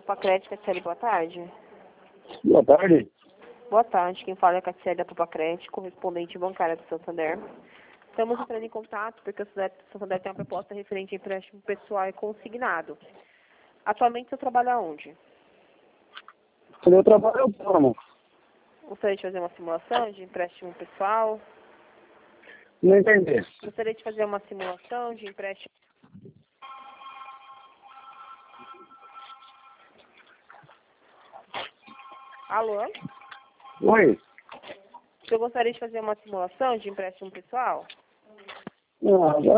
Pupacred, Catiele, boa tarde. Boa tarde. Boa tarde, quem fala é a Catiele da Pupacred, correspondente bancária do Santander. Estamos entrando em contato porque o Santander tem uma proposta referente a empréstimo pessoal e consignado. Atualmente, você trabalha onde? Eu trabalho autônomo. Gostaria de fazer uma simulação de empréstimo pessoal? Não entendi. Gostaria de fazer uma simulação de empréstimo... Alô? Oi. Eu gostaria de fazer uma simulação de empréstimo pessoal? Não, agora